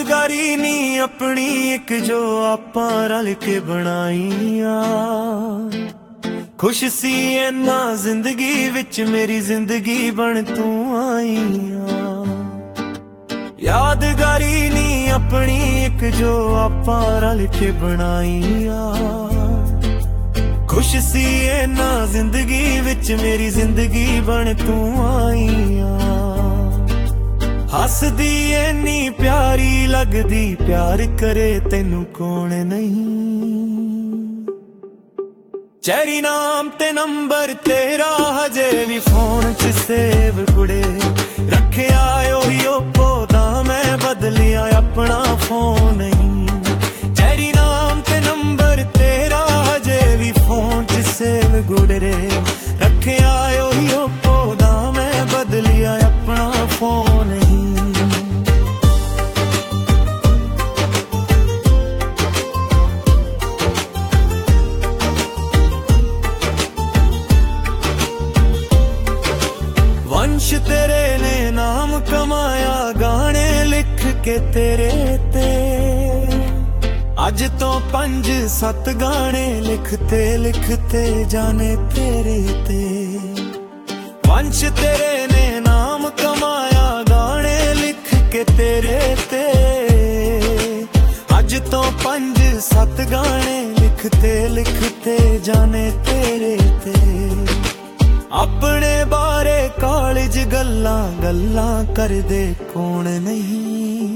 यादगारी नी अपनी एक जो आपां रल के बनाईया। खुश सी इन्ना जिंदगी विच मेरी जिंदगी बन तू आईया। यादगारी नी अपनी एक जो आपां रल के बनाईया। खुश सी इन्ना जिंदगी विच मेरी जिंदगी बन तू आईया। हसदी इन्नी प्यारी लगदी प्यार करे तैनू कौन नहीं। चेरी नाम ते नंबर तेरा हजे भी फोन च सेव कुड़े। रखिया ओही ओप्पो दा मैं बदलिया अपना फोन नहीं। चेरी नाम ते नंबर तेरा हजे भी फोन च सेव गुड़े। रखिया ओही ओप्पो दा मैं बदलिया अपना फोन नहीं। वंश तेरे ने नाम कमाया गाने लिख के तेरे ते। अज तो 5-7 गाने लिखते लिखते जाने तेरे ते। वंश तेरे ने नाम कमाया गाने लिख के तेरे ते। अज तो 5-7 गाने लिखते लिखते जाने तेरे ते। अपने बारे कॉलेज गल्लां गल्लां कर दे कौन नहीं।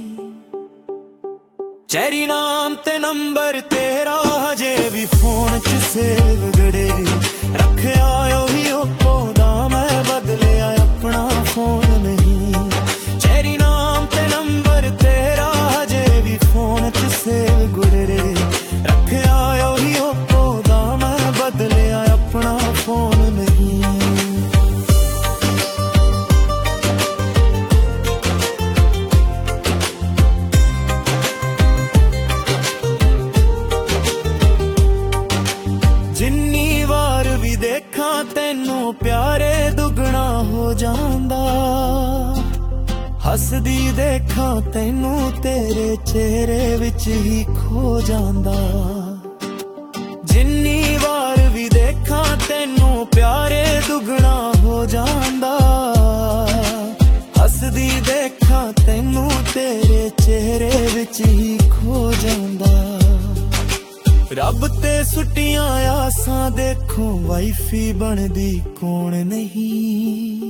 चेरी नाम ते नंबर तेरा हजे भी फोन च सेव गड़े। रखिया ओही ओप्पो दा मैं बदलिया अपना फोन नहीं। चेरी नाम ते नंबर तेरा हजे भी फोन च सेव गुड़े। रखिया ओही ओप्पो दा मैं बदलिया अपना फोन नहीं। जिन्नी वार भी देखा तैनू प्यारे दुगना हो जांदा। हसदी देखा तैनू तेरे चेहरे विच ही खो जांदा। जिन्नी वार भी देखा तैनू प्यारे दुगना हो जांदा। हसदी देखा तैनू तेरे चेहरे विच ही खो जांदा। रब ते सुटियां आसां देखो वाइफी बनदी कौन नहीं।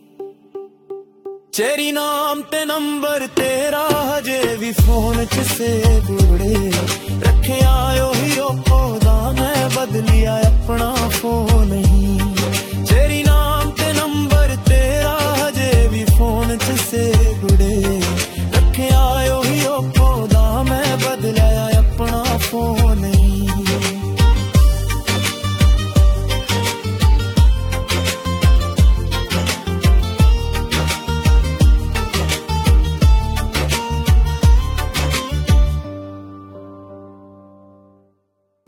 चेरी नाम ते नंबर तेरा हजे भी फोन च सेव गुड़े। रखिया ओही ओप्पो दा मैं बदलिया अपना फोन नहीं। चेरी नाम ते नंबर